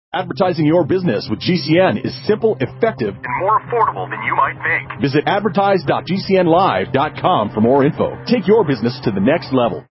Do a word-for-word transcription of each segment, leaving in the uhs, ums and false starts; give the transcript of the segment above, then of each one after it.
Advertising your business with G C N is simple, effective, and more affordable than you might think. Visit advertise dot g c n live dot com for more info. Take your business to the next level.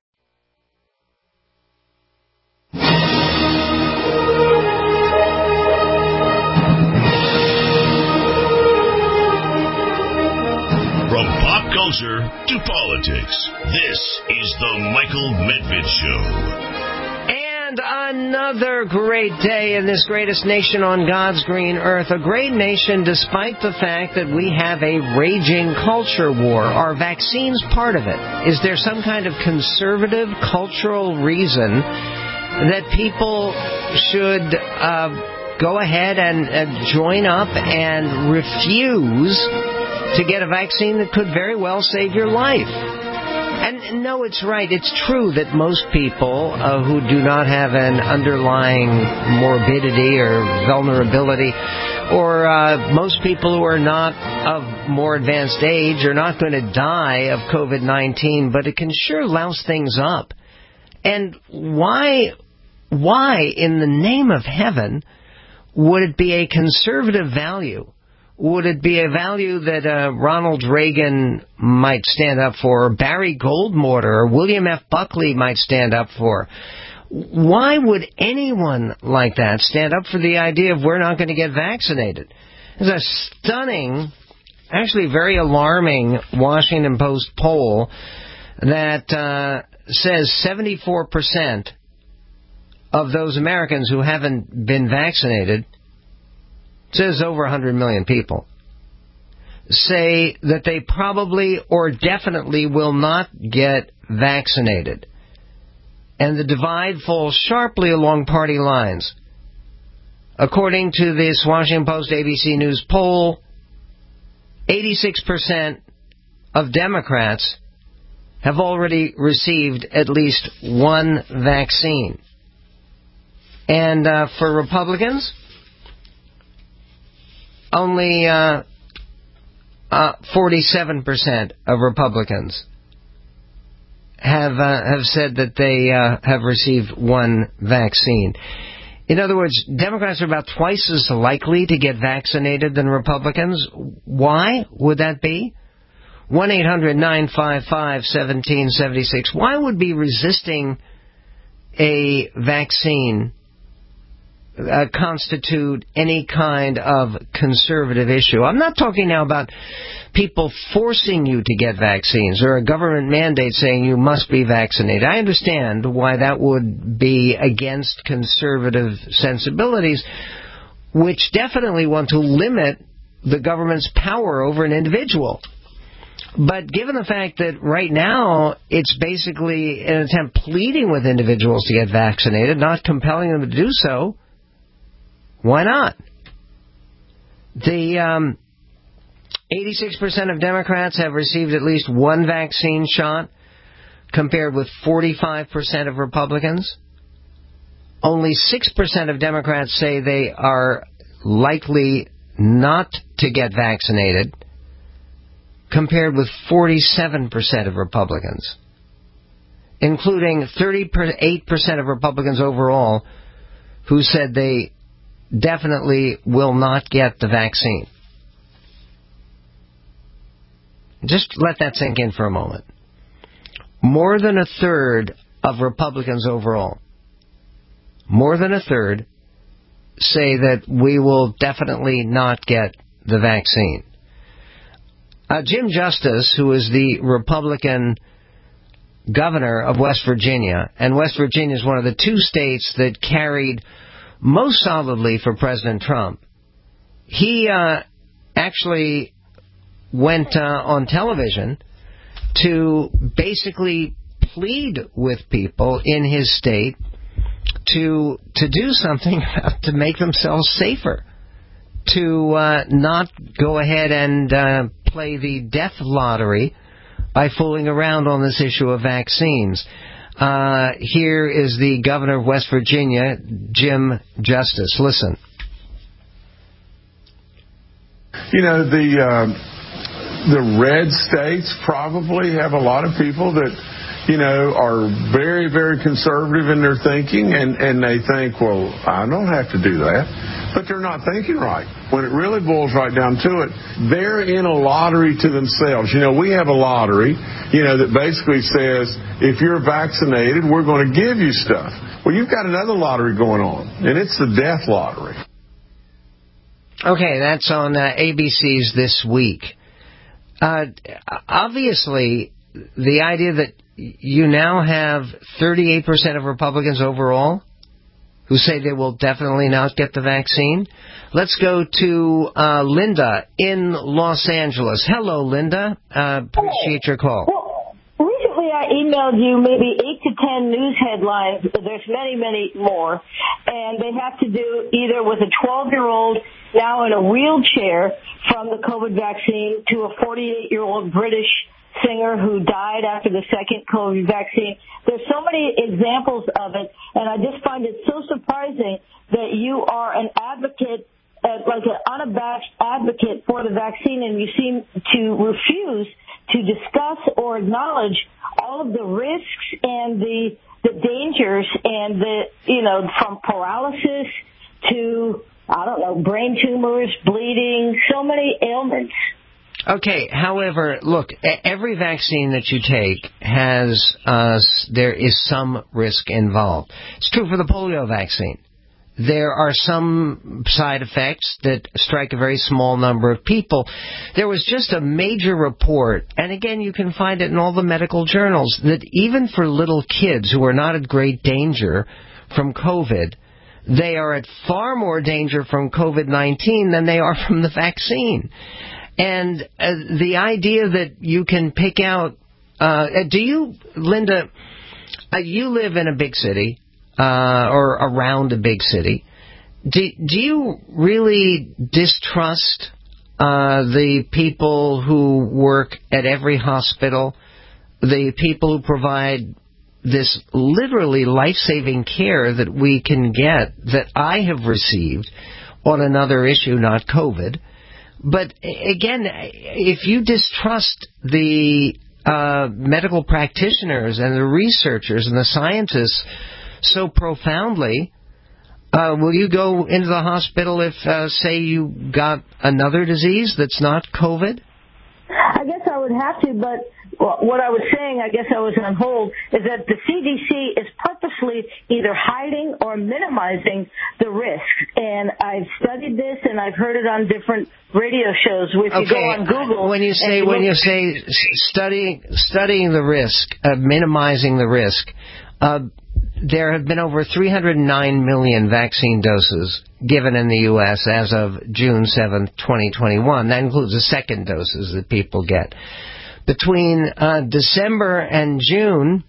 From pop culture to politics, this is the Michael Medved Show. And another great day in this greatest nation on God's green earth. A great nation despite the fact that we have a raging culture war. Are vaccines part of it? Is there some kind of conservative cultural reason that people should uh, go ahead and uh, join up and refuse to get a vaccine that could very well save your life? And no, it's right. It's true that most people uh, who do not have an underlying morbidity or vulnerability, or uh, most people who are not of more advanced age are not going to die of COVID nineteen, but it can sure louse things up. And why, why in the name of heaven would it be a conservative value? Would it be a value that uh, Ronald Reagan might stand up for, or Barry Goldwater, or William F. Buckley might stand up for? Why would anyone like that stand up for the idea of we're not going to get vaccinated? There's a stunning, actually very alarming Washington Post poll that uh, says seventy-four percent of those Americans who haven't been vaccinated, says over one hundred million people, say that they probably or definitely will not get vaccinated. And the divide falls sharply along party lines. According to this Washington Post A B C News poll, eighty-six percent of Democrats have already received at least one vaccine. And uh, for Republicans, only uh, uh, forty-seven percent of Republicans have uh, have said that they uh, have received one vaccine. In other words, Democrats are about twice as likely to get vaccinated than Republicans. Why would that be? one eight hundred nine five five one seven seven six. Why would be resisting a vaccine Uh, constitute any kind of conservative issue? I'm not talking now about people forcing you to get vaccines or a government mandate saying you must be vaccinated. I understand why that would be against conservative sensibilities, which definitely want to limit the government's power over an individual. But given the fact that right now it's basically an attempt pleading with individuals to get vaccinated, not compelling them to do so, why not? The um, eighty-six percent of Democrats have received at least one vaccine shot, compared with forty-five percent of Republicans. Only six percent of Democrats say they are likely not to get vaccinated, compared with forty-seven percent of Republicans, including thirty-eight percent of Republicans overall who said they definitely will not get the vaccine. Just let that sink in for a moment. More than a third of Republicans overall, more than a third, say that we will definitely not get the vaccine. Uh, Jim Justice, who is the Republican governor of West Virginia, and West Virginia is one of the two states that carried most solidly for President Trump, he uh, actually went uh, on television to basically plead with people in his state to to do something to make themselves safer, to uh, not go ahead and uh, play the death lottery by fooling around on this issue of vaccines. Uh, here is the governor of West Virginia, Jim Justice. Listen. You know, the uh, the red states probably have a lot of people that you know, are very, very conservative in their thinking, and, and they think, well, I don't have to do that. But they're not thinking right. When it really boils right down to it, they're in a lottery to themselves. You know, we have a lottery, you know, that basically says, if you're vaccinated, we're going to give you stuff. Well, you've got another lottery going on, and it's the death lottery. Okay, that's on uh, A B C's This Week. Uh, obviously, the idea that you now have thirty-eight percent of Republicans overall who say they will definitely not get the vaccine. Let's go to uh, Linda in Los Angeles. Hello, Linda. Uh, appreciate your call. Well, recently I emailed you maybe eight to ten news headlines. There's many, many more. And they have to do either with a twelve-year-old now in a wheelchair from the COVID vaccine to a forty-eight-year-old British singer who died after the second COVID vaccine. There's so many examples of it, and I just find it so surprising that you are an advocate, uh, like an unabashed advocate for the vaccine, and you seem to refuse to discuss or acknowledge all of the risks and the the dangers and the, you know, from paralysis to, I don't know, brain tumors, bleeding, so many ailments. Okay, however, look, every vaccine that you take has, uh, there is some risk involved. It's true for the polio vaccine. There are some side effects that strike a very small number of people. There was just a major report, and again, you can find it in all the medical journals, that even for little kids who are not at great danger from COVID, they are at far more danger from COVID nineteen than they are from the vaccine. And uh, the idea that you can pick out, uh, do you, Linda, uh, you live in a big city, uh, or around a big city. Do, do you really distrust uh, the people who work at every hospital, the people who provide this literally life-saving care that we can get, that I have received on another issue, not COVID? But again, if you distrust the uh, medical practitioners and the researchers and the scientists so profoundly, uh, will you go into the hospital if, uh, say, you got another disease that's not COVID? I guess I would have to, but what I was saying, I guess I was on hold, is that the C D C is purposely either hiding or minimizing the risk. And I've studied this, and I've heard it on different radio shows. If okay. you go on Google, when you say you when look, you say studying studying the risk, uh, minimizing the risk, uh, there have been over three hundred nine million vaccine doses given in the U S as of June seventh, twenty twenty-one. That includes the second doses that people get. Between uh, December and June,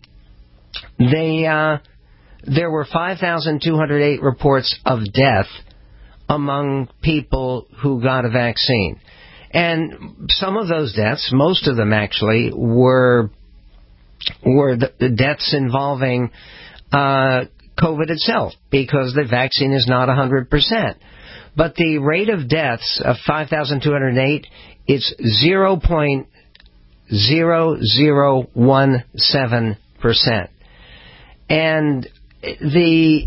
they uh, there were five thousand two hundred eight reports of death among people who got a vaccine. And some of those deaths, most of them actually, were were the, the deaths involving uh, COVID itself, because the vaccine is not one hundred percent. But the rate of deaths of five thousand two hundred eight, it's zero point zero zero one seven percent. And the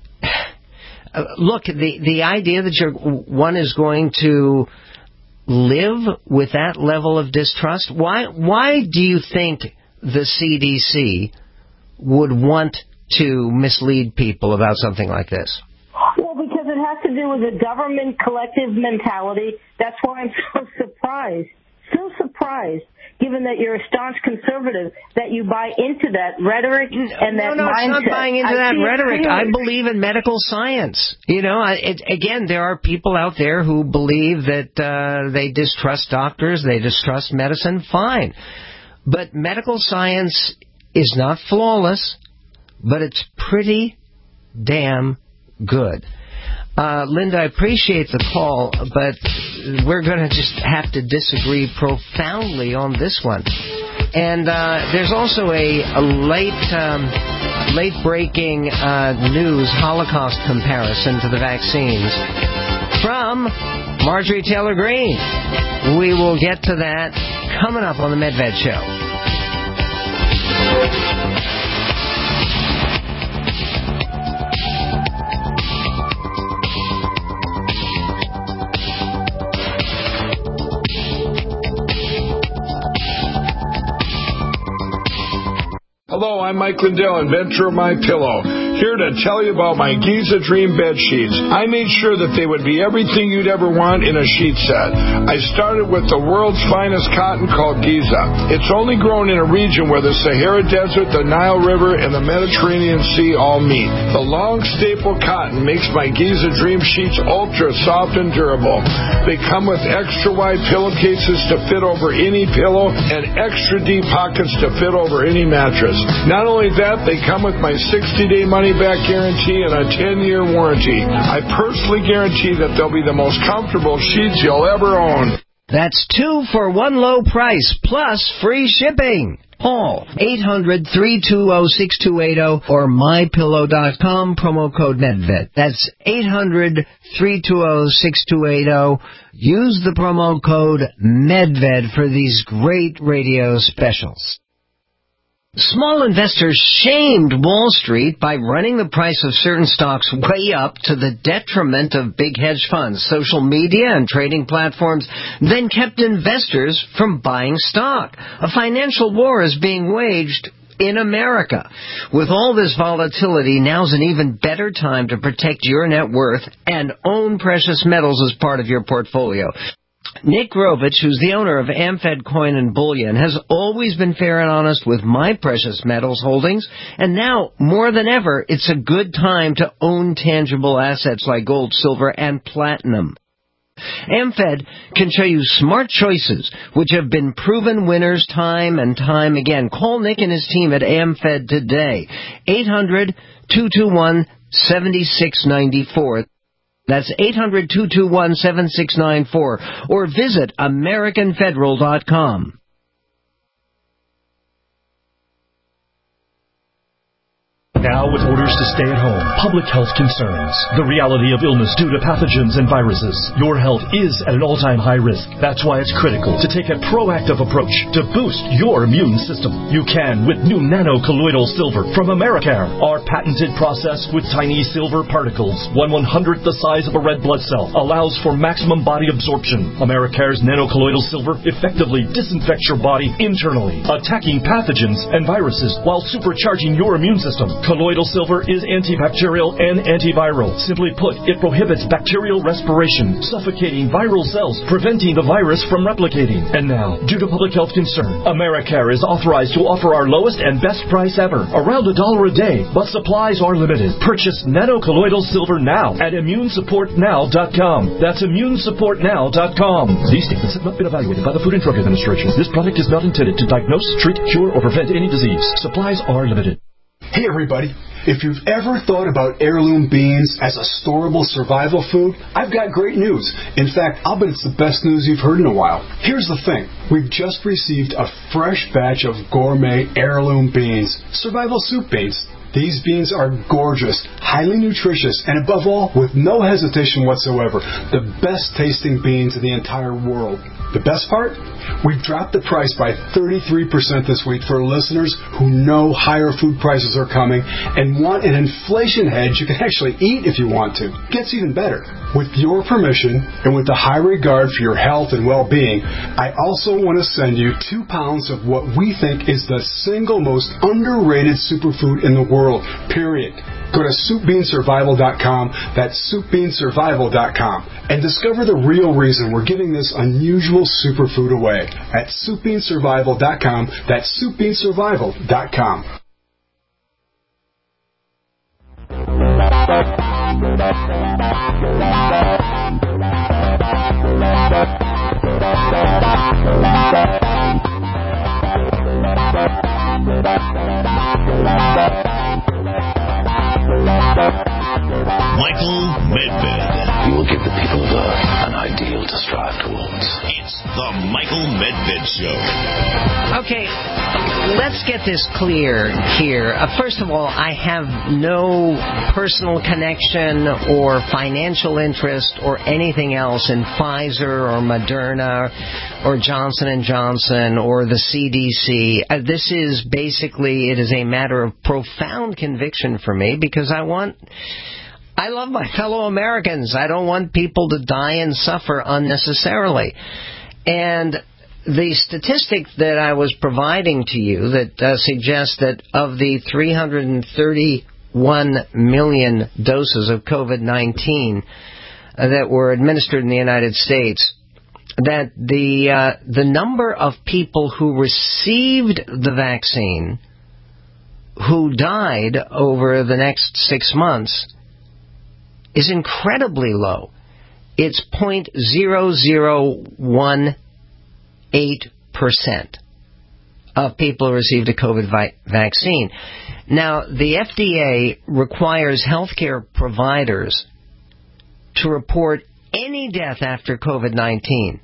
uh, look, the the idea that you're, one is going to live with that level of distrust, why why do you think the C D C would want to mislead people about something like this? Well, because it has to do with the government collective mentality. That's why I'm so surprised. So surprised, given that you're a staunch conservative, that you buy into that rhetoric and that mindset. No, no, it's not buying into I that rhetoric. I believe in medical science. You know, I, it, again, there are people out there who believe that uh, they distrust doctors, they distrust medicine. Fine. But medical science is not flawless, but it's pretty damn good. Uh, Linda, I appreciate the call, but we're going to just have to disagree profoundly on this one. And uh, there's also a, a late, um, late-breaking uh, news Holocaust comparison to the vaccines from Marjorie Taylor Greene. We will get to that coming up on the Medved Show. Hello, I'm Mike Lindell, inventor of MyPillow. Here to tell you about my Giza Dream bed sheets. I made sure that they would be everything you'd ever want in a sheet set. I started with the world's finest cotton called Giza. It's only grown in a region where the Sahara Desert, the Nile River, and the Mediterranean Sea all meet. The long staple cotton makes my Giza Dream sheets ultra soft and durable. They come with extra wide pillowcases to fit over any pillow and extra deep pockets to fit over any mattress. Not only that, they come with my sixty-day money-back guarantee and a ten-year warranty. I personally guarantee that they'll be the most comfortable sheets you'll ever own. That's two for one low price, plus free shipping. Call eight hundred, three two zero, six two eight zero or my pillow dot com, promo code Medved. That's eight hundred, three two zero, six two eight zero. Use the promo code Medved for these great radio specials. Small investors shamed Wall Street by running the price of certain stocks way up to the detriment of big hedge funds, social media, and trading platforms, then kept investors from buying stock. A financial war is being waged in America. With all this volatility, now's an even better time to protect your net worth and own precious metals as part of your portfolio. Nick Rovich, who's the owner of AmFed Coin and Bullion, has always been fair and honest with my precious metals holdings, and now, more than ever, it's a good time to own tangible assets like gold, silver, and platinum. AmFed can show you smart choices, which have been proven winners time and time again. Call Nick and his team at AmFed today, eight hundred, two two one, seven six nine four. That's eight hundred, two two one, seven six nine four, or visit American Federal dot com. Now with orders to stay at home, public health concerns, the reality of illness due to pathogens and viruses, your health is at an all-time high risk. That's why it's critical to take a proactive approach to boost your immune system. You can with new nano-colloidal silver from Americare. Our patented process with tiny silver particles, one one-hundredth the size of a red blood cell, allows for maximum body absorption. Americare's nano-colloidal silver effectively disinfects your body internally, attacking pathogens and viruses while supercharging your immune system. Colloidal silver is antibacterial and antiviral. Simply put, it prohibits bacterial respiration, suffocating viral cells, preventing the virus from replicating. And now, due to public health concern, Americare is authorized to offer our lowest and best price ever, around a dollar a day, but supplies are limited. Purchase nano-colloidal silver now at immune support now dot com. That's immune support now dot com. These statements have not been evaluated by the Food and Drug Administration. This product is not intended to diagnose, treat, cure, or prevent any disease. Supplies are limited. Hey everybody, if you've ever thought about heirloom beans as a storable survival food, I've got great news. In fact, I'll bet it's the best news you've heard in a while. Here's the thing. We've just received a fresh batch of gourmet heirloom beans, survival soup beans. These beans are gorgeous, highly nutritious, and above all, with no hesitation whatsoever, the best tasting beans in the entire world. The best part? We've dropped the price by thirty-three percent this week for listeners who know higher food prices are coming and want an inflation hedge you can actually eat if you want to. Gets even better. With your permission and with the high regard for your health and well-being, I also want to send you two pounds of what we think is the single most underrated superfood in the world, period. Go to soup bean survival dot com, that's soup bean survival dot com, and discover the real reason we're giving this unusual superfood away at soup bean survival dot com, that's soup bean survival dot com. Michael Medved. You will give the people of Earth an ideal able to strive towards. It's the Michael Medved Show. Okay, let's get this clear here. Uh, first of all, I have no personal connection or financial interest or anything else in Pfizer or Moderna or Johnson and Johnson or the C D C. Uh, this is basically, it is a matter of profound conviction for me because I want... I love my fellow Americans. I don't want people to die and suffer unnecessarily. And the statistic that I was providing to you that uh, suggests that of the three hundred thirty-one million doses of COVID nineteen uh, that were administered in the United States, that the uh, the number of people who received the vaccine who died over the next six months is incredibly low. It's zero point zero zero one eight percent of people who received a COVID vi- vaccine. Now, the F D A requires healthcare providers to report any death after COVID nineteen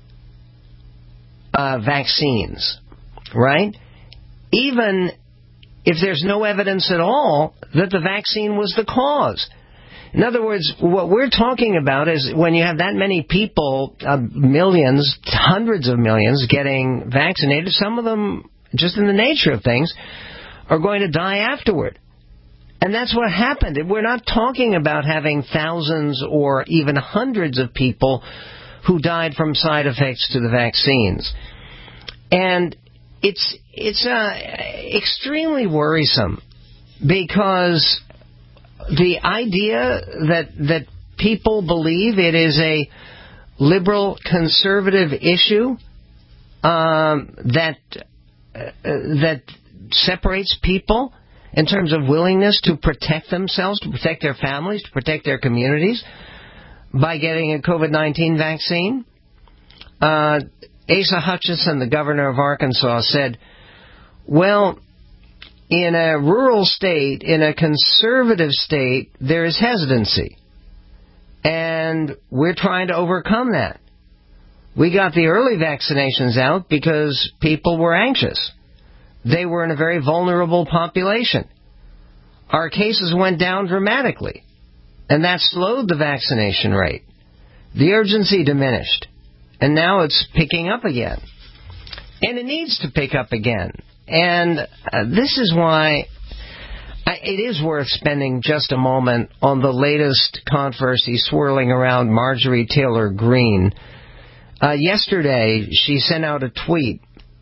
uh, vaccines, right? Even if there's no evidence at all that the vaccine was the cause. In other words, what we're talking about is when you have that many people, uh, millions, hundreds of millions getting vaccinated, some of them, just in the nature of things, are going to die afterward. And that's what happened. We're not talking about having thousands or even hundreds of people who died from side effects to the vaccines. And it's it's uh, extremely worrisome because the idea that that people believe it is a liberal conservative issue um, that uh, that separates people in terms of willingness to protect themselves, to protect their families, to protect their communities by getting a COVID nineteen vaccine. Uh, Asa Hutchinson, the governor of Arkansas, said, well, in a rural state, in a conservative state, there is hesitancy. And we're trying to overcome that. We got the early vaccinations out because people were anxious. They were in a very vulnerable population. Our cases went down dramatically, and that slowed the vaccination rate. The urgency diminished, and now it's picking up again. And it needs to pick up again. And uh, this is why I, it is worth spending just a moment on the latest controversy swirling around Marjorie Taylor Greene. Uh, yesterday, she sent out a tweet,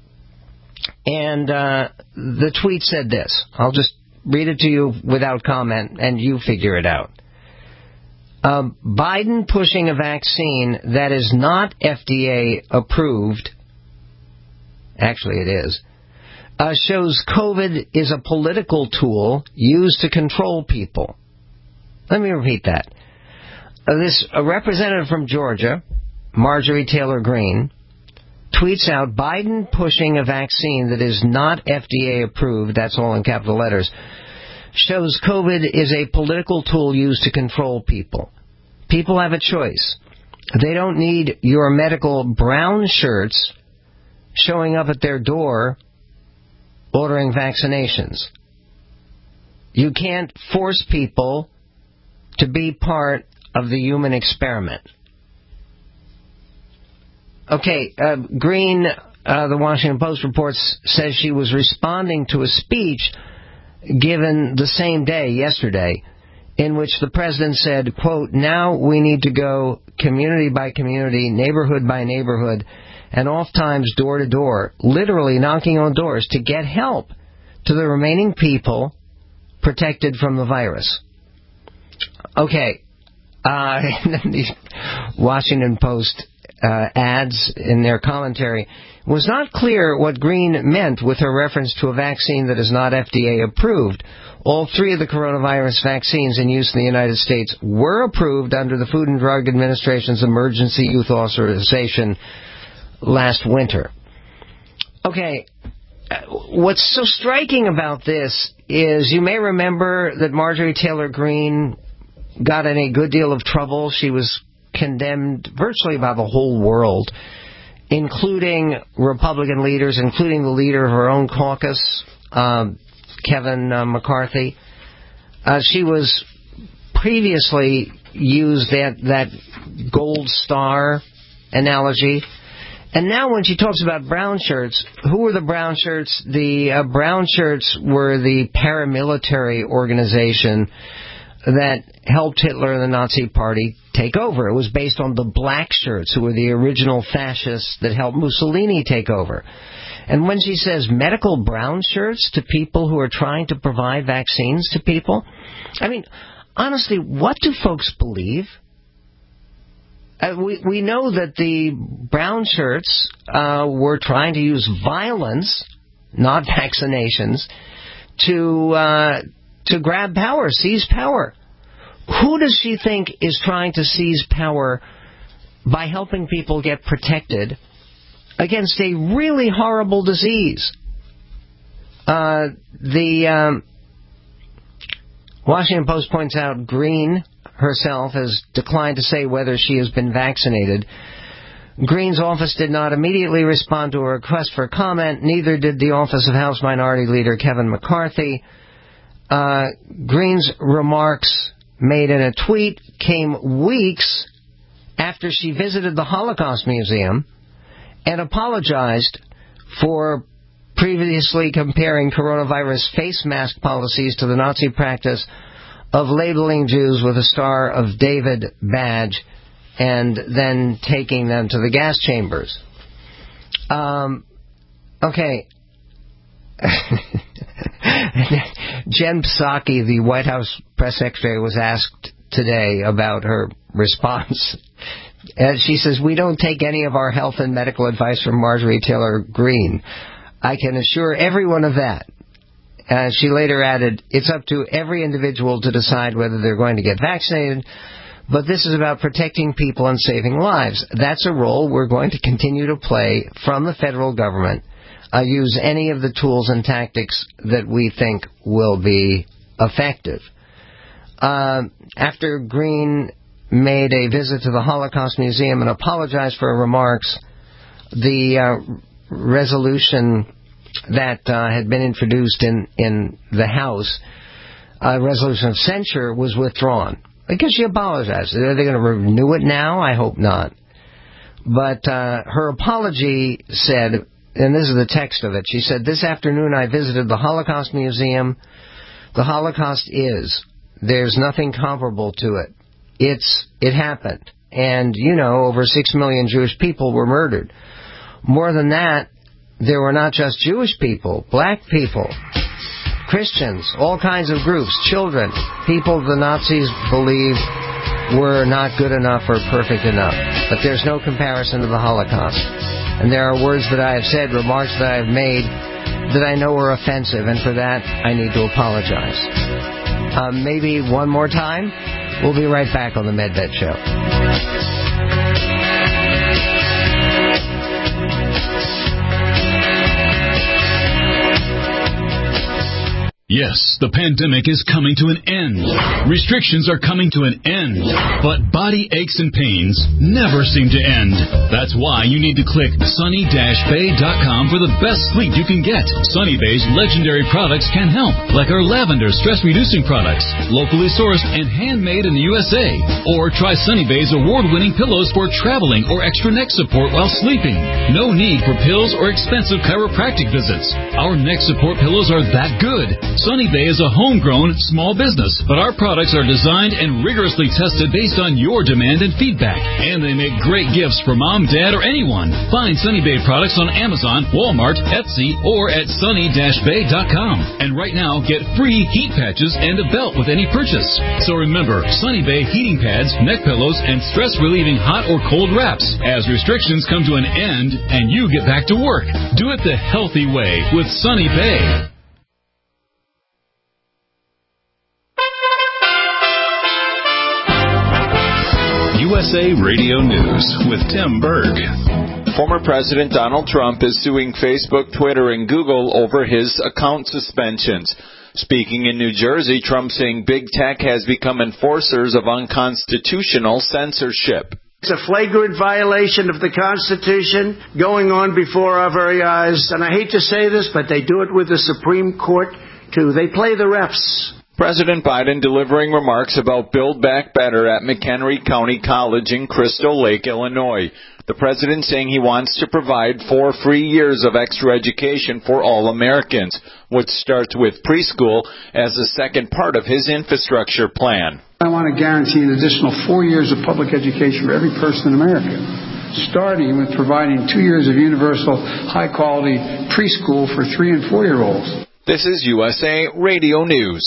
and uh, the tweet said this. I'll just read it to you without comment, and you figure it out. Uh, Biden pushing a vaccine that is not F D A approved, actually it is, Uh, shows COVID is a political tool used to control people. Let me repeat that. Uh, this a representative from Georgia, Marjorie Taylor Greene, tweets out Biden pushing a vaccine that is not F D A approved, that's all in capital letters, shows COVID is a political tool used to control people. People have a choice. They don't need your medical brown shirts showing up at their door ordering vaccinations. You can't force people to be part of the human experiment. Okay, uh, Greene, uh, the Washington Post reports, says she was responding to a speech given the same day, yesterday, in which the president said, quote, now we need to go community by community, neighborhood by neighborhood, and oft-times door to door, literally knocking on doors to get help to the remaining people protected from the virus. Okay, uh, the Washington Post uh, adds in their commentary, it was not clear what Greene meant with her reference to a vaccine that is not F D A approved. All three of the coronavirus vaccines in use in the United States were approved under the Food and Drug Administration's Emergency Use Authorization last winter. Okay, what's so striking about this is you may remember that Marjorie Taylor Greene got in a good deal of trouble. She was condemned virtually by the whole world, including Republican leaders, including the leader of her own caucus, um, Kevin uh, McCarthy. Uh, she was previously used that, that gold star analogy. And now when she talks about brown shirts, who were the brown shirts? The uh, brown shirts were the paramilitary organization that helped Hitler and the Nazi Party take over. It was based on the black shirts, who were the original fascists that helped Mussolini take over. And when she says medical brown shirts to people who are trying to provide vaccines to people, I mean, honestly, what do folks believe? Uh, we, we know that the brown shirts uh, were trying to use violence, not vaccinations, to uh, to grab power, seize power. Who does she think is trying to seize power by helping people get protected against a really horrible disease? Uh, the um, Washington Post points out Green herself has declined to say whether she has been vaccinated. Green's office did not immediately respond to a request for comment. Neither did the office of House Minority Leader Kevin McCarthy. Uh, Green's remarks made in a tweet came weeks after she visited the Holocaust Museum and apologized for previously comparing coronavirus face mask policies to the Nazi practice of labeling Jews with a Star of David badge and then taking them to the gas chambers. Um, okay. Jen Psaki, the White House press secretary, was asked today about her response. And she says, "We don't take any of our health and medical advice from Marjorie Taylor Greene. I can assure everyone of that." Uh, she later added, "It's up to every individual to decide whether they're going to get vaccinated, but this is about protecting people and saving lives. That's a role we're going to continue to play from the federal government. Uh, use any of the tools and tactics that we think will be effective." Uh, after Greene made a visit to the Holocaust Museum and apologized for her remarks, the uh, resolution that uh, had been introduced in, in the House, a resolution of censure, was withdrawn. I guess she apologized. Are they going to renew it now? I hope not. But uh, her apology said, and this is the text of it, she said, "This afternoon I visited the Holocaust Museum. The Holocaust is. There's nothing comparable to it. It's it happened. And, you know, over six million Jewish people were murdered. More than that, there were not just Jewish people, black people, Christians, all kinds of groups, children, people the Nazis believed were not good enough or perfect enough. But there's no comparison to the Holocaust. And there are words that I have said, remarks that I have made, that I know are offensive, and for that I need to apologize." Um, maybe one more time. We'll be right back on the MedVet Show. Yes, the pandemic is coming to an end. Restrictions are coming to an end. But body aches and pains never seem to end. That's why you need to click sunny dash bay dot com for the best sleep you can get. Sunny Bay's legendary products can help, like our lavender stress-reducing products, locally sourced and handmade in the U S A. Or try Sunny Bay's award-winning pillows for traveling or extra neck support while sleeping. No need for pills or expensive chiropractic visits. Our neck support pillows are that good. Sunny Bay is a homegrown small business, but our products are designed and rigorously tested based on your demand and feedback. And they make great gifts for mom, dad, or anyone. Find Sunny Bay products on Amazon, Walmart, Etsy, or at sunny dash bay dot com. And right now, get free heat patches and a belt with any purchase. So remember, Sunny Bay heating pads, neck pillows, and stress-relieving hot or cold wraps. As restrictions come to an end and you get back to work, do it the healthy way with Sunny Bay. U S A Radio News with Tim Berg. Former President Donald Trump is suing Facebook, Twitter, and Google over his account suspensions. Speaking in New Jersey, Trump saying big tech has become enforcers of unconstitutional censorship. It's a flagrant violation of the Constitution going on before our very eyes. And I hate to say this, but they do it with the Supreme Court, too. They play the refs. President Biden delivering remarks about Build Back Better at McHenry County College in Crystal Lake, Illinois. The president saying he wants to provide four free years of extra education for all Americans, which starts with preschool as the second part of his infrastructure plan. I want to guarantee an additional four years of public education for every person in America, starting with providing two years of universal, high-quality preschool for three- and four-year-olds. This is U S A Radio News.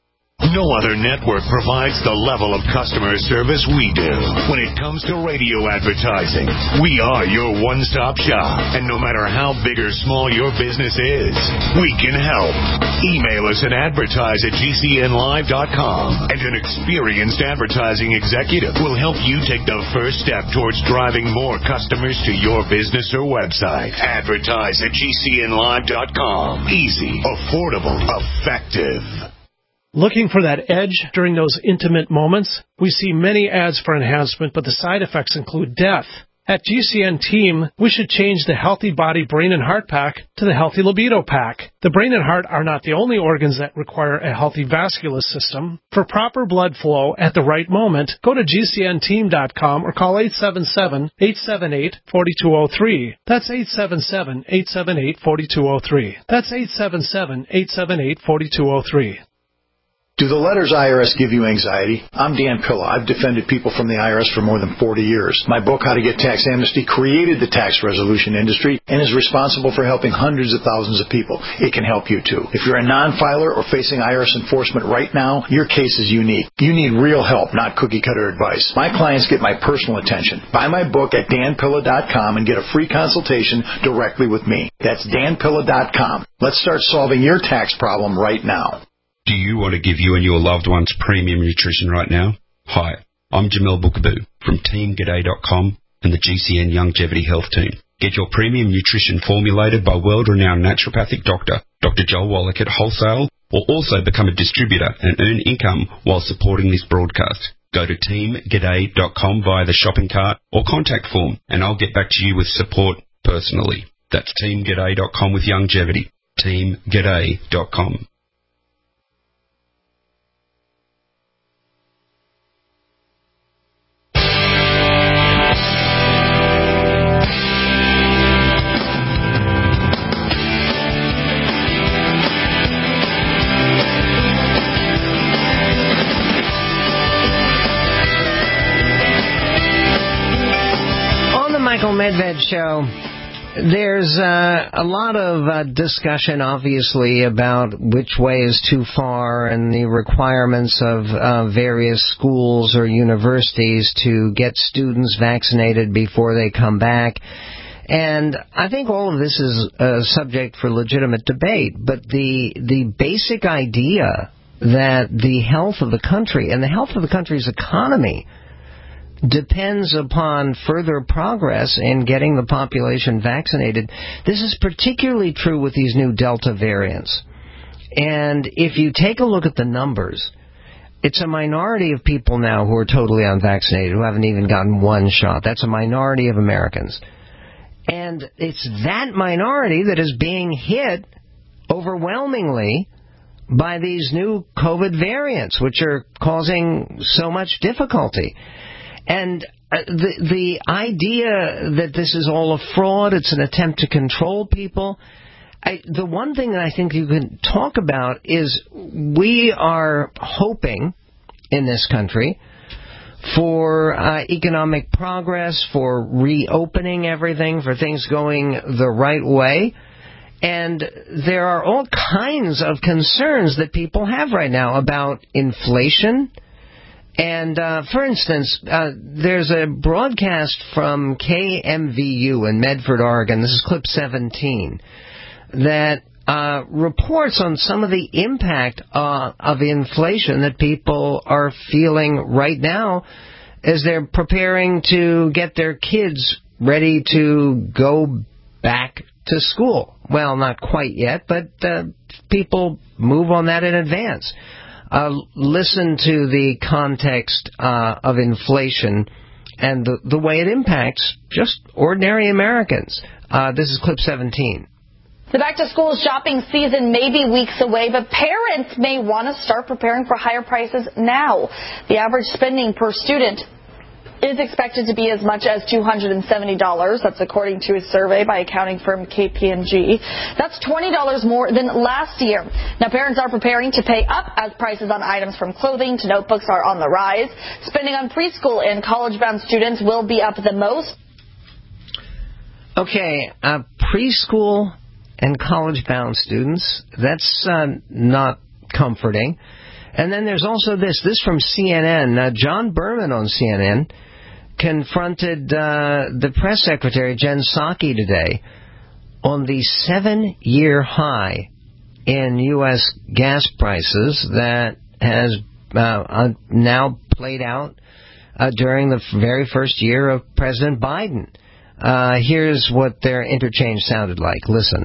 No other network provides the level of customer service we do. When it comes to radio advertising, we are your one-stop shop. And no matter how big or small your business is, we can help. Email us at advertise at G C N live dot com, and an experienced advertising executive will help you take the first step towards driving more customers to your business or website. Advertise at G C N live dot com. Easy, affordable, effective. Looking for that edge during those intimate moments? We see many ads for enhancement, but the side effects include death. At G C N Team, we should change the Healthy Body Brain and Heart Pack to the Healthy Libido Pack. The brain and heart are not the only organs that require a healthy vascular system. For proper blood flow at the right moment, go to G C N team dot com or call eight seven seven, eight seven eight, four two zero three. That's eight seven seven, eight seven eight, four two zero three. That's eight seven seven, eight seven eight, four two zero three. Do the letters I R S give you anxiety? I'm Dan Pilla. I've defended people from the I R S for more than forty years. My book, How to Get Tax Amnesty, created the tax resolution industry and is responsible for helping hundreds of thousands of people. It can help you, too. If you're a non-filer or facing I R S enforcement right now, your case is unique. You need real help, not cookie-cutter advice. My clients get my personal attention. Buy my book at dan pilla dot com and get a free consultation directly with me. That's dan pilla dot com. Let's start solving your tax problem right now. Do you want to give you and your loved ones premium nutrition right now? Hi, I'm Jamel Bookaboo from team g'day dot com and the G C N Longevity Health Team. Get your premium nutrition formulated by world-renowned naturopathic doctor, Doctor Joel Wallach at wholesale, or also become a distributor and earn income while supporting this broadcast. Go to team g'day dot com via the shopping cart or contact form, and I'll get back to you with support personally. That's team g'day dot com with longevity. team g'day dot com. Michael Medved Show. There's uh, a lot of uh, discussion, obviously, about which way is too far and the requirements of uh, various schools or universities to get students vaccinated before they come back. And I think all of this is a subject for legitimate debate, but the the basic idea that the health of the country and the health of the country's economy depends upon further progress in getting the population vaccinated. This is particularly true with these new Delta variants. And if you take a look at the numbers, it's a minority of people now who are totally unvaccinated, who haven't even gotten one shot. That's a minority of Americans. And it's that minority that is being hit overwhelmingly by these new COVID variants, which are causing so much difficulty. And uh, the the idea that this is all a fraud, it's an attempt to control people, I, the one thing that I think you can talk about is we are hoping in this country for uh, economic progress, for reopening everything, for things going the right way. And there are all kinds of concerns that people have right now about inflation. And, uh, for instance, uh, there's a broadcast from K M V U in Medford, Oregon, this is clip seventeen, that uh, reports on some of the impact uh, of inflation that people are feeling right now as they're preparing to get their kids ready to go back to school. Well, not quite yet, but uh, people move on that in advance. Uh, listen to the context uh, of inflation and the, the way it impacts just ordinary Americans. Uh, this is clip seventeen. The back-to-school shopping season may be weeks away, but parents may want to start preparing for higher prices now. The average spending per student is expected to be as much as two hundred seventy dollars. That's according to a survey by accounting firm K P M G. That's twenty dollars more than last year. Now, parents are preparing to pay up as prices on items from clothing to notebooks are on the rise. Spending on preschool and college-bound students will be up the most. Okay, uh, preschool and college-bound students, that's uh, not comforting. And then there's also this, this from C N N. Uh, John Berman on C N N confronted uh, the press secretary, Jen Psaki, today on the seven-year high in U S gas prices that has uh, now played out uh, during the very first year of President Biden. Uh, here's what their interchange sounded like. Listen.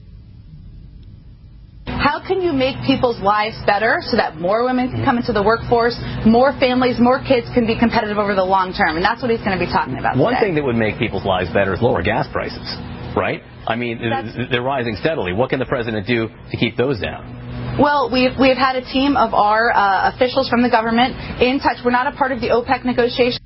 How can you make people's lives better so that more women can come into the workforce, more families, more kids can be competitive over the long term? And that's what he's going to be talking about One today. thing that would make people's lives better is lower gas prices, right? I mean, that's, they're rising steadily. What can the president do to keep those down? Well, we've, we've had a team of our uh, officials from the government in touch. We're not a part of the OPEC negotiations.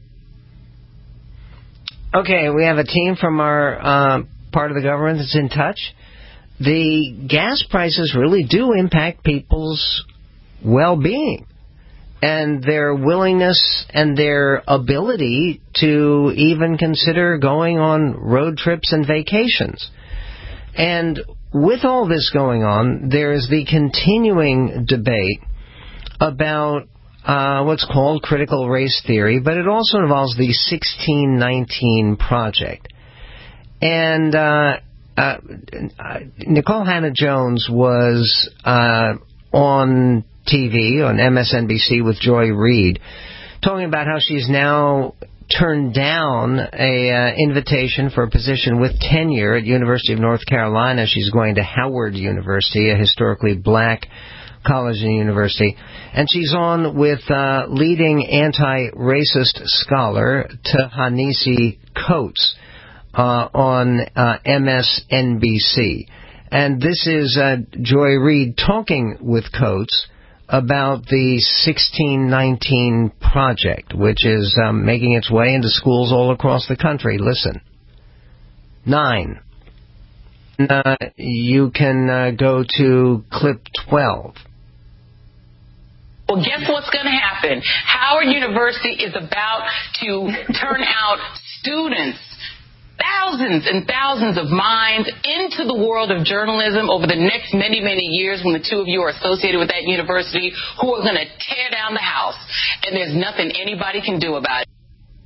Okay, we have a team from our uh, part of the government that's in touch. The gas prices really do impact people's well-being and their willingness and their ability to even consider going on road trips and vacations. And with all this going on, there is the continuing debate about uh, what's called critical race theory, but it also involves the sixteen nineteen Project. And uh Uh, Nicole Hannah-Jones was uh, on T V, on M S N B C with Joy Reid, talking about how she's now turned down a uh, invitation for a position with tenure at University of North Carolina. She's going to Howard University, a historically black college and university. And she's on with uh, leading anti-racist scholar Ta-Nehisi Coates. Uh, on uh, M S N B C. And this is uh, Joy Reid talking with Coates about the sixteen nineteen Project, which is um, making its way into schools all across the country. Listen. Nine. Uh, you can uh, go to clip twelve. Well, guess what's going to happen? Howard University is about to turn out students, thousands and thousands of minds into the world of journalism over the next many, many years when the two of you are associated with that university, who are going to tear down the house. And there's nothing anybody can do about it.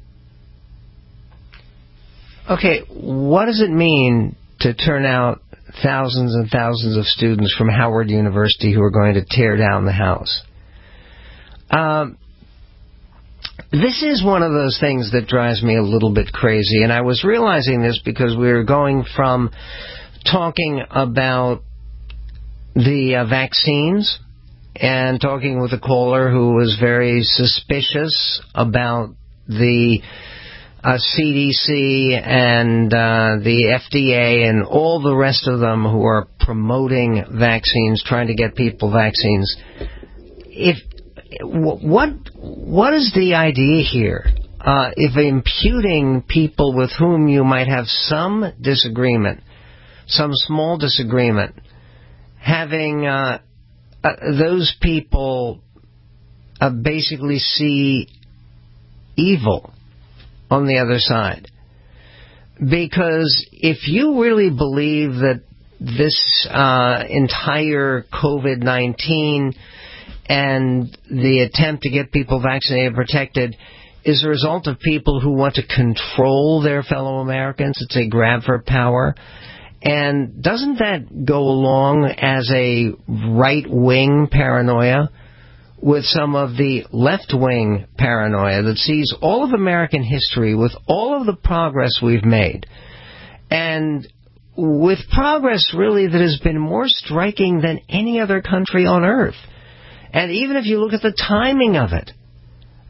Okay, what does it mean to turn out thousands and thousands of students from Howard University who are going to tear down the house? Um... This is one of those things that drives me a little bit crazy, and I was realizing this because we were going from talking about the uh, vaccines and talking with a caller who was very suspicious about the uh, C D C and uh, the F D A and all the rest of them who are promoting vaccines, trying to get people vaccines. If What what is the idea here? Uh, if imputing people with whom you might have some disagreement, some small disagreement, having uh, uh, those people uh, basically see evil on the other side. Because if you really believe that this uh, entire COVID nineteen and the attempt to get people vaccinated and protected is a result of people who want to control their fellow Americans, it's a grab for power, and doesn't that go along as a right-wing paranoia with some of the left-wing paranoia that sees all of American history with all of the progress we've made, and with progress really that has been more striking than any other country on earth? And even if you look at the timing of it,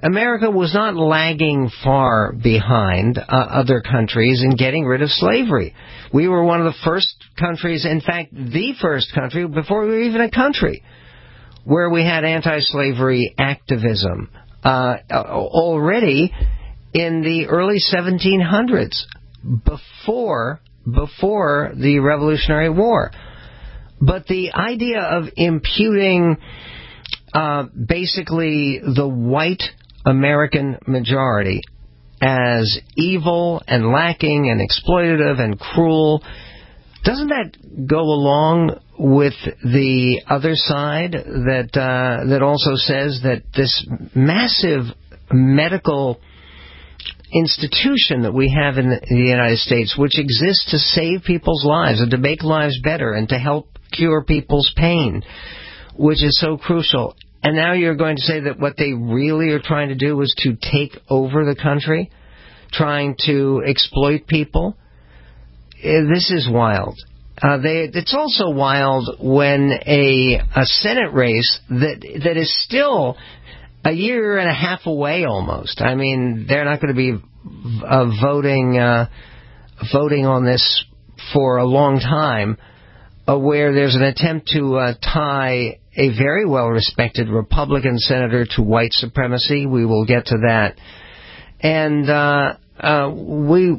America was not lagging far behind uh, other countries in getting rid of slavery. We were one of the first countries, in fact, the first country, before we were even a country, where we had anti-slavery activism uh, already in the early seventeen hundreds, before before the Revolutionary War. But the idea of imputing uh, basically the white American majority as evil and lacking and exploitative and cruel, doesn't that go along with the other side that uh, that also says that this massive medical institution that we have in the, in the United States, which exists to save people's lives and to make lives better and to help cure people's pain, which is so crucial. And now you're going to say that what they really are trying to do is to take over the country, trying to exploit people? This is wild. Uh, they, it's also wild when a, a Senate race that that is still a year and a half away almost. I mean, they're not going to be uh, voting uh, voting on this for a long time, uh, where there's an attempt to uh, tie a very well-respected Republican senator to white supremacy. We will get to that. And uh, uh, we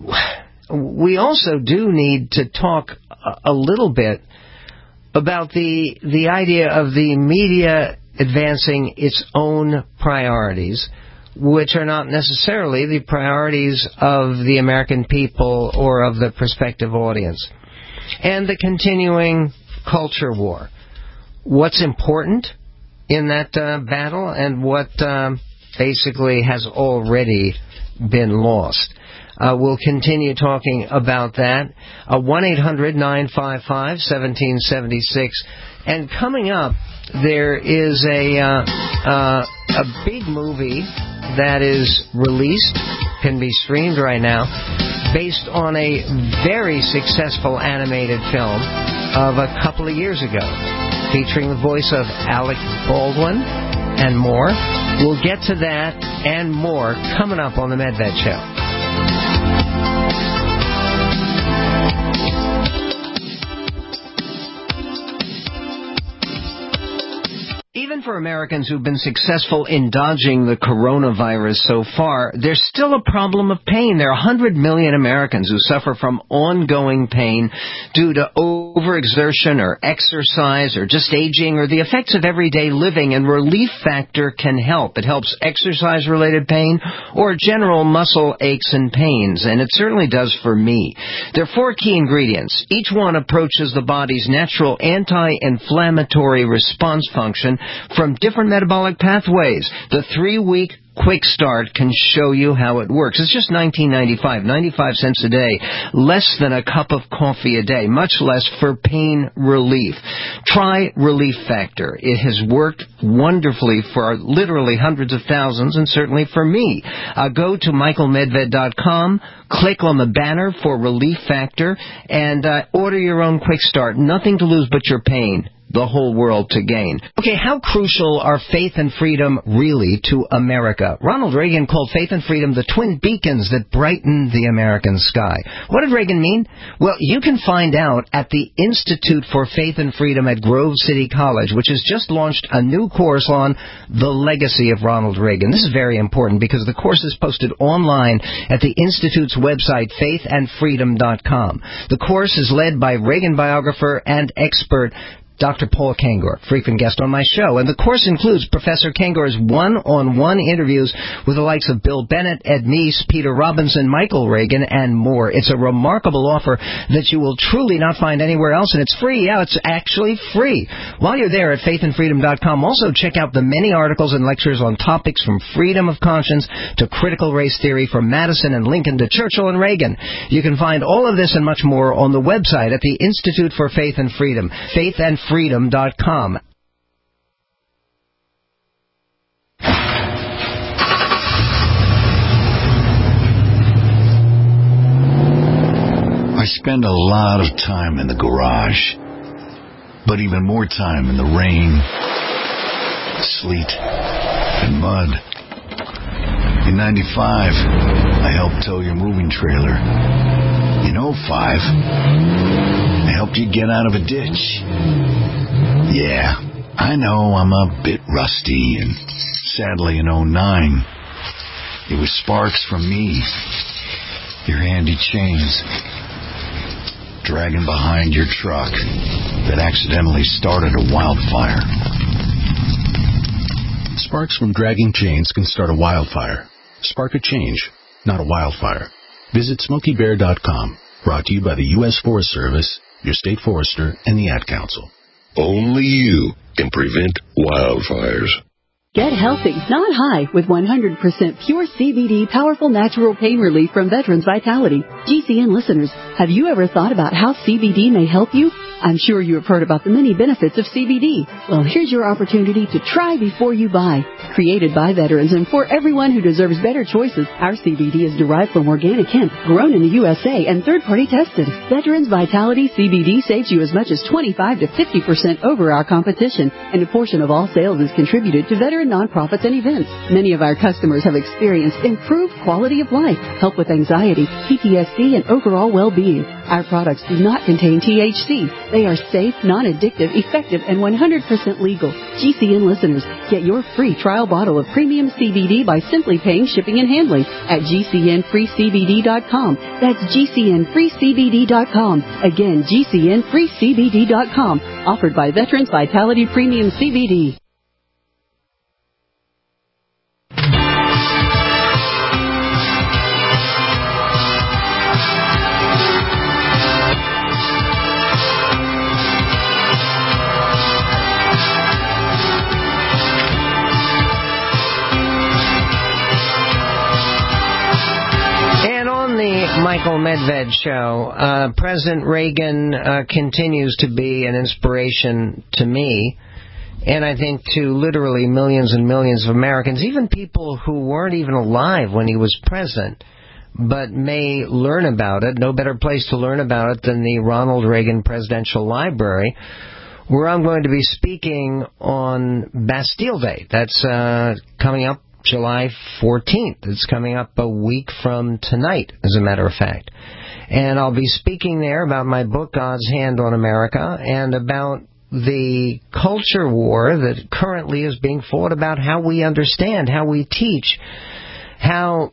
we also do need to talk a, a little bit about the the idea of the media advancing its own priorities, which are not necessarily the priorities of the American people or of the prospective audience. And the continuing culture war. What's important in that uh, battle and what um, basically has already been lost. Uh, we'll continue talking about that. Uh, one eight hundred nine five five one seven seven six. And coming up, there is a uh, uh, a big movie that is released, can be streamed right now, based on a very successful animated film of a couple of years ago, featuring the voice of Alec Baldwin and more. We'll get to that and more coming up on the MedVet Show. Even for Americans who've been successful in dodging the coronavirus so far, there's still a problem of pain. There are one hundred million Americans who suffer from ongoing pain due to overexertion or exercise or just aging or the effects of everyday living, and Relief Factor can help. It helps exercise-related pain or general muscle aches and pains, and it certainly does for me. There are four key ingredients. Each one approaches the body's natural anti-inflammatory response function from different metabolic pathways. The three-week Quick Start can show you how it works. It's just nineteen ninety-five, ninety-five cents a day, less than a cup of coffee a day, much less for pain relief. Try Relief Factor. It has worked wonderfully for literally hundreds of thousands, and certainly for me. Uh, go to michael medved dot com, click on the banner for Relief Factor, and uh, order your own Quick Start. Nothing to lose but your pain. The whole world to gain. Okay, how crucial are faith and freedom really to America? Ronald Reagan called faith and freedom the twin beacons that brighten the American sky. What did Reagan mean? Well, you can find out at the Institute for Faith and Freedom at Grove City College, which has just launched a new course on the legacy of Ronald Reagan. This is very important because the course is posted online at the Institute's website, faith and freedom dot com. The course is led by Reagan biographer and expert Doctor Paul Kengor, frequent guest on my show. And the course includes Professor Kengor's one-on-one interviews with the likes of Bill Bennett, Ed Meese, Peter Robinson, Michael Reagan, and more. It's a remarkable offer that you will truly not find anywhere else, and it's free. Yeah, it's actually free. While you're there at faith and freedom dot com, also check out the many articles and lectures on topics from freedom of conscience to critical race theory, from Madison and Lincoln to Churchill and Reagan. You can find all of this and much more on the website at the Institute for Faith and Freedom, faith and freedom dot com. I spend a lot of time in the garage, but even more time in the rain, sleet, and mud. In ninety-five, I helped tow your moving trailer. In oh five, I helped you get out of a ditch. Yeah, I know I'm a bit rusty, and sadly in oh nine, it was sparks from me, your handy chains, dragging behind your truck that accidentally started a wildfire. Sparks from dragging chains can start a wildfire. Spark a change, not a wildfire. Visit Smokey Bear dot com. Brought to you by the U S Forest Service, your state forester, and the Ad Council. Only you can prevent wildfires. Get healthy, not high, with one hundred percent pure C B D powerful natural pain relief from Veterans Vitality. G C N listeners, have you ever thought about how C B D may help you? I'm sure you have heard about the many benefits of C B D. Well, here's your opportunity to try before you buy. Created by veterans and for everyone who deserves better choices, our C B D is derived from organic hemp, grown in the U S A and third-party tested. Veterans Vitality C B D saves you as much as twenty-five to fifty percent over our competition, and a portion of all sales is contributed to veteran nonprofits and events. Many of our customers have experienced improved quality of life, help with anxiety, P T S D, and overall well-being. Our products do not contain T H C. They are safe, non-addictive, effective, and one hundred percent legal. G C N listeners, get your free trial bottle of premium C B D by simply paying shipping and handling at G C N free C B D dot com. That's G C N free C B D dot com. Again, G C N free C B D dot com. Offered by Veterans Vitality Premium C B D. Michael Medved show. Uh, President Reagan uh, continues to be an inspiration to me, and I think to literally millions and millions of Americans, even people who weren't even alive when he was president, but may learn about it. No better place to learn about it than the Ronald Reagan Presidential Library, where I'm going to be speaking on Bastille Day. That's uh, coming up July fourteenth. It's coming up a week from tonight, as a matter of fact. And I'll be speaking there about my book, God's Hand on America, and about the culture war that currently is being fought about how we understand, how we teach, how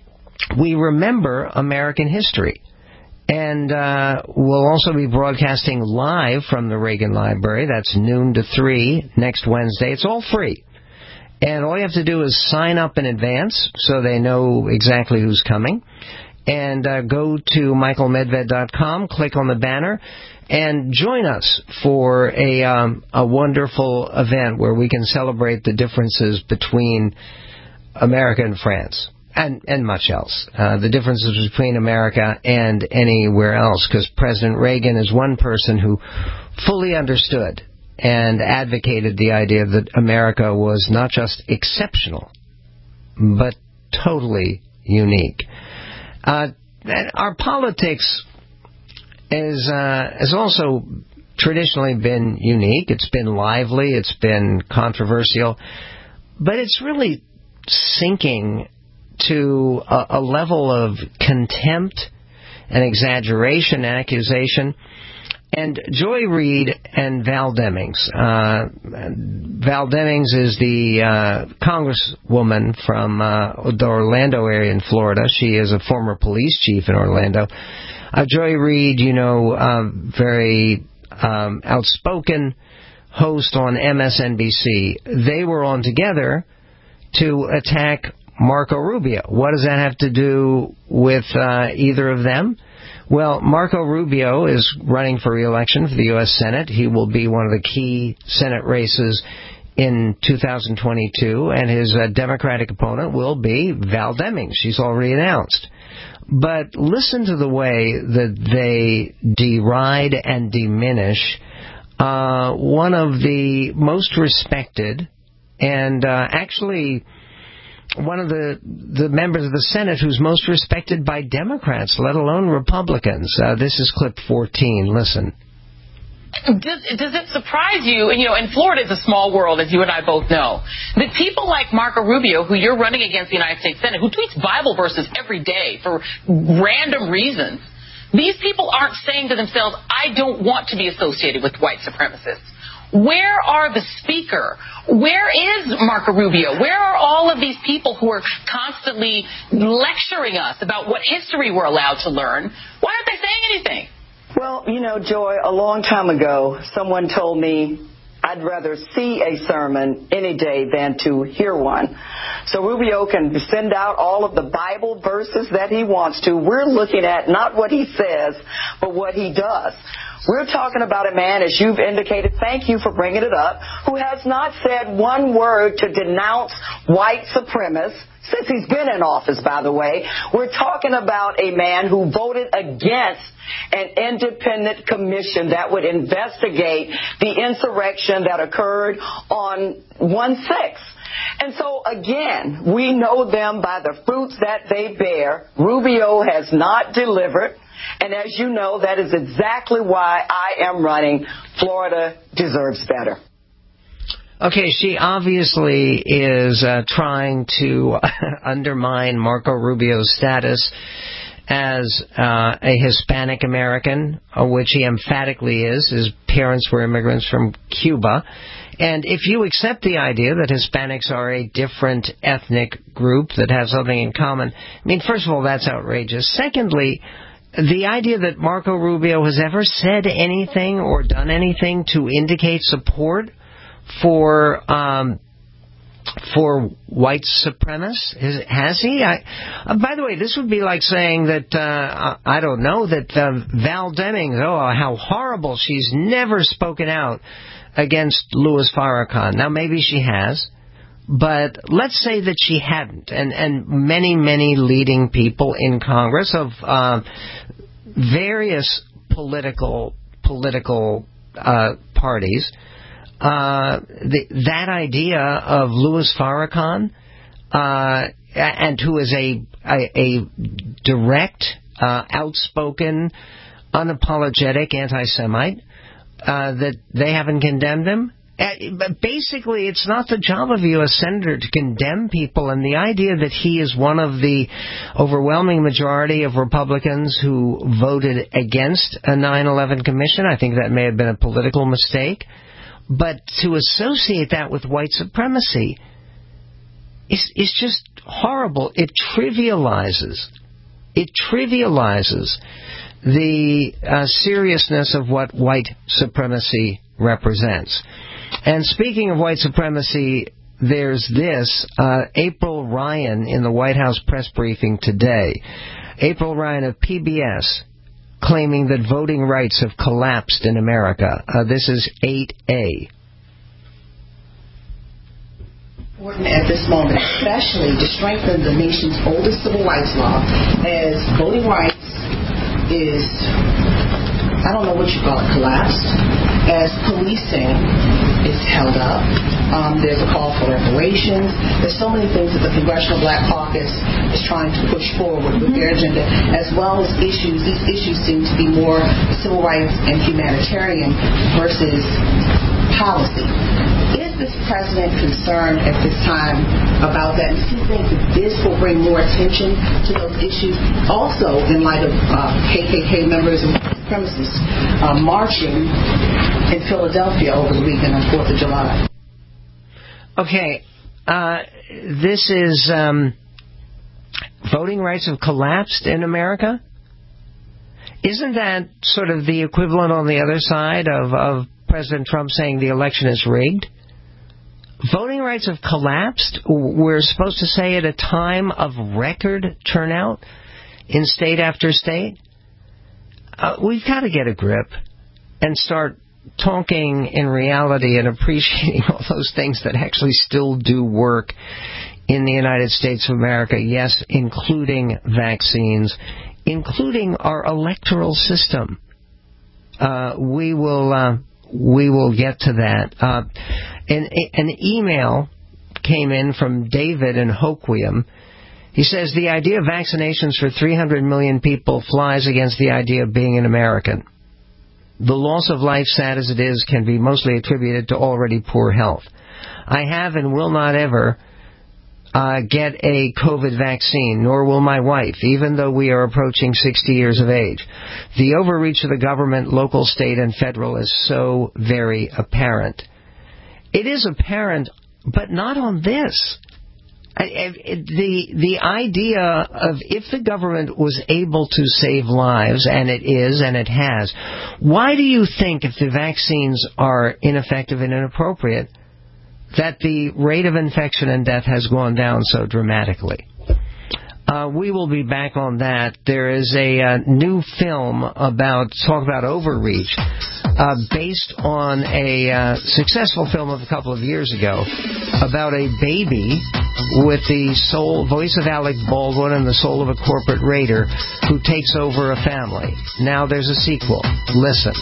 we remember American history. And uh, we'll also be broadcasting live from the Reagan Library. That's noon to three next Wednesday. It's all free. And all you have to do is sign up in advance so they know exactly who's coming. And uh, go to Michael Medved dot com, click on the banner, and join us for a, um, a wonderful event where we can celebrate the differences between America and France, and, and much else. Uh, the differences between America and anywhere else, because President Reagan is one person who fully understood and advocated the idea that America was not just exceptional, but totally unique. Uh, our politics is, uh, has also traditionally been unique. It's been lively. It's been controversial. But it's really sinking to a, a level of contempt and exaggeration and accusation. And Joy Reid and Val Demings. Uh, Val Demings is the uh, congresswoman from uh, the Orlando area in Florida. She is a former police chief in Orlando. Uh, Joy Reid, you know, uh, very um, outspoken host on M S N B C. They were on together to attack Marco Rubio. What does that have to do with uh, either of them? Well, Marco Rubio is running for re-election for the U S Senate. He will be one of the key Senate races in two thousand twenty-two, and his uh, Democratic opponent will be Val Demings. She's already announced. But listen to the way that they deride and diminish uh, one of the most respected and uh, actually one of the, the members of the Senate who's most respected by Democrats, let alone Republicans. Uh, this is clip fourteen. Listen. Does, does it surprise you, and you know, and Florida is a small world, as you and I both know, that people like Marco Rubio, who you're running against the United States Senate, who tweets Bible verses every day for random reasons, these people aren't saying to themselves, I don't want to be associated with white supremacists. Where are the speaker? Where is Marco Rubio? Where are all of these people who are constantly lecturing us about what history we're allowed to learn? Why aren't they saying anything? Well, you know, Joy, a long time ago, someone told me I'd rather see a sermon any day than to hear one. So Rubio can send out all of the Bible verses that he wants to. We're looking at not what he says, but what he does. We're talking about a man, as you've indicated, thank you for bringing it up, who has not said one word to denounce white supremacists since he's been in office, by the way. We're talking about a man who voted against an independent commission that would investigate the insurrection that occurred on one six. And so, again, we know them by the fruits that they bear. Rubio has not delivered. And as you know, that is exactly why I am running Florida Deserves Better. Okay, she obviously is uh, trying to undermine Marco Rubio's status as uh, a Hispanic American, which he emphatically is. His parents were immigrants from Cuba. And if you accept the idea that Hispanics are a different ethnic group that have something in common, I mean, first of all, that's outrageous. Secondly, the idea that Marco Rubio has ever said anything or done anything to indicate support for um, for white supremacists, has, has he? I, uh, by the way, this would be like saying that uh, I don't know that uh, Val Demings. Oh, how horrible! She's never spoken out against Louis Farrakhan. Now, maybe she has. But let's say that she hadn't, and, and many, many leading people in Congress of uh, various political political uh, parties, uh, the, that idea of Louis Farrakhan, uh, and who is a a, a direct, uh, outspoken, unapologetic anti-Semite, uh, that they haven't condemned him. But basically, it's not the job of you as senator to condemn people, and the idea that he is one of the overwhelming majority of Republicans who voted against a nine eleven commission, I think that may have been a political mistake. But to associate that with white supremacy is, is just horrible. It trivializes, it trivializes the uh, seriousness of what white supremacy represents. And speaking of white supremacy, there's this, uh, April Ryan in the White House press briefing today. April Ryan of P B S claiming that voting rights have collapsed in America. Uh, this is eight A. Important at this moment, especially to strengthen the nation's oldest civil rights law, as voting rights is, I don't know what you call it, collapsed, as policing is held up. Um, there's a call for reparations. There's so many things that the Congressional Black Caucus is trying to push forward with their agenda, as well as issues. These issues seem to be more civil rights and humanitarian versus policy. Is this president concerned at this time about that? Does he think that this will bring more attention to those issues? Also, in light of uh, K K K members and supremacists uh, marching in Philadelphia over the weekend on fourth of July. Okay, uh, this is um, voting rights have collapsed in America? Isn't that sort of the equivalent on the other side of, of President Trump saying the election is rigged? Voting rights have collapsed, we're supposed to say, at a time of record turnout in state after state? Uh, we've got to get a grip and start talking in reality and appreciating all those things that actually still do work in the United States of America. Yes, including vaccines, including our electoral system. Uh, we will uh, we will get to that. Uh, an, an email came in from David in Hoquiam. He says, the idea of vaccinations for three hundred million people flies against the idea of being an American. The loss of life, sad as it is, can be mostly attributed to already poor health. I have and will not ever uh, get a COVID vaccine, nor will my wife, even though we are approaching sixty years of age. The overreach of the government, local, state, and federal is so very apparent. It is apparent, but not on this. I, I, the the idea of if the government was able to save lives, and it is, and it has, why do you think if the vaccines are ineffective and inappropriate, that the rate of infection and death has gone down so dramatically? Uh, we will be back on that. There is a uh, new film about, talk about overreach, uh, based on a uh, successful film of a couple of years ago about a baby with the soul, voice of Alec Baldwin and the soul of a corporate raider who takes over a family. Now there's a sequel. Listen.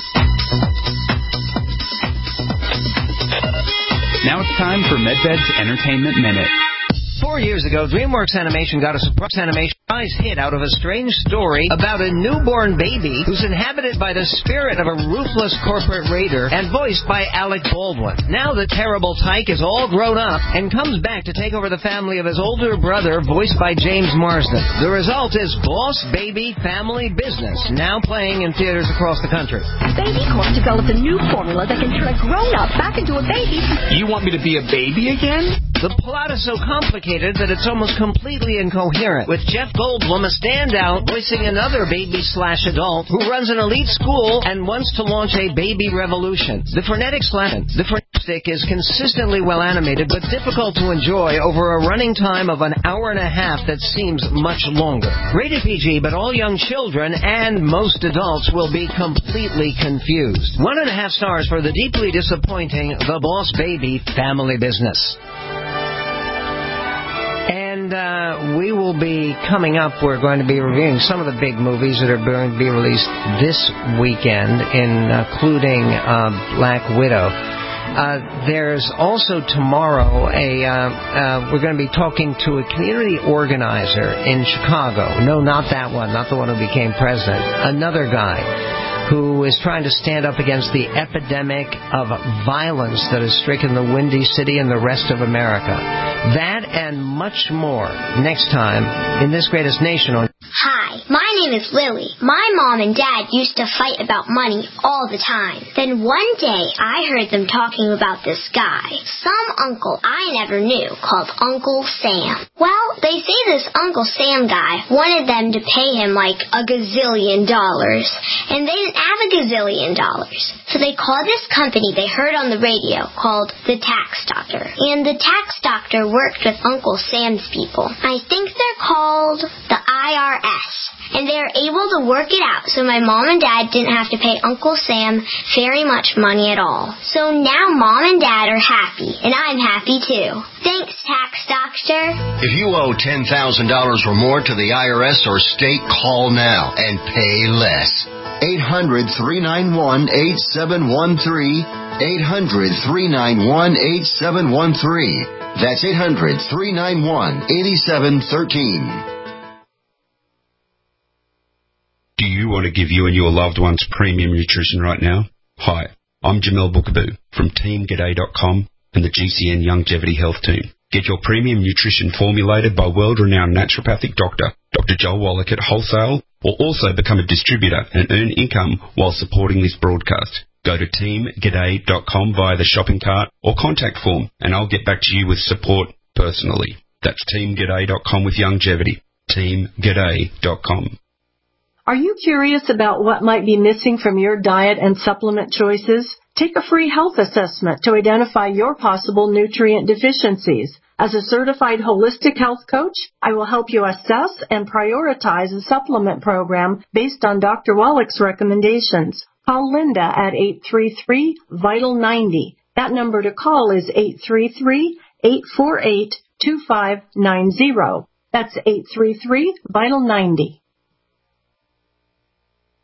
Now it's time for MedVed's Entertainment Minute. Four years ago, DreamWorks Animation got a surprise animation hit out of a strange story about a newborn baby who's inhabited by the spirit of a ruthless corporate raider and voiced by Alec Baldwin. Now the terrible tyke is all grown up and comes back to take over the family of his older brother, voiced by James Marsden. The result is Boss Baby Family Business, now playing in theaters across the country. Baby Corp developed a new formula that can turn a grown-up back into a baby. You want me to be a baby again? The plot is so complicated that it's almost completely incoherent, with Jeff Goldblum a standout voicing another baby-slash-adult who runs an elite school and wants to launch a baby revolution. The frenetic slash the frenetic stick is consistently well-animated but difficult to enjoy over a running time of an hour and a half that seems much longer. Rated P G, but all young children and most adults will be completely confused. One and a half stars for the deeply disappointing The Boss Baby Family Business. And uh, we will be coming up, we're going to be reviewing some of the big movies that are going to be released this weekend, including uh, Black Widow. Uh, there's also tomorrow a, uh, uh, we're going to be talking to a community organizer in Chicago. No, not that one, not the one who became president. Another guy who is trying to stand up against the epidemic of violence that has stricken the Windy City and the rest of America. That and much more next time in This Greatest Nation on... Hi, my name is Lily. My mom and dad used to fight about money all the time. Then one day I heard them talking about this guy, some uncle I never knew, called Uncle Sam. Well, they say this Uncle Sam guy wanted them to pay him like a gazillion dollars, and they didn't have a gazillion dollars. So they called this company they heard on the radio called the Tax Doctor. And the Tax Doctor worked with Uncle Sam's people. I think they're called the I R S. And they were able to work it out so my mom and dad didn't have to pay Uncle Sam very much money at all. So now mom and dad are happy, and I'm happy too. Thanks, Tax Doctor. If you owe ten thousand dollars or more to the I R S or state, call now and pay less. eight hundred, three nine one, eight seven one three. eight hundred, three nine one, eight seven one three. That's eight hundred, three nine one, eight seven one three. Do you want to give you and your loved ones premium nutrition right now? Hi, I'm Jamel Bookaboo from Team G'day dot com and the G C N Longevity Health Team. Get your premium nutrition formulated by world-renowned naturopathic doctor, Doctor Joel Wallach at wholesale, or also become a distributor and earn income while supporting this broadcast. Go to Team G'day dot com via the shopping cart or contact form, and I'll get back to you with support personally. That's Team G'day dot com with longevity. Team G'day dot com. Are you curious about what might be missing from your diet and supplement choices? Take a free health assessment to identify your possible nutrient deficiencies. As a certified holistic health coach, I will help you assess and prioritize a supplement program based on Doctor Wallach's recommendations. Call Linda at eight three three, vital ninety. That number to call is eight three three, eight four eight, two five nine zero. That's eight three three, vital ninety.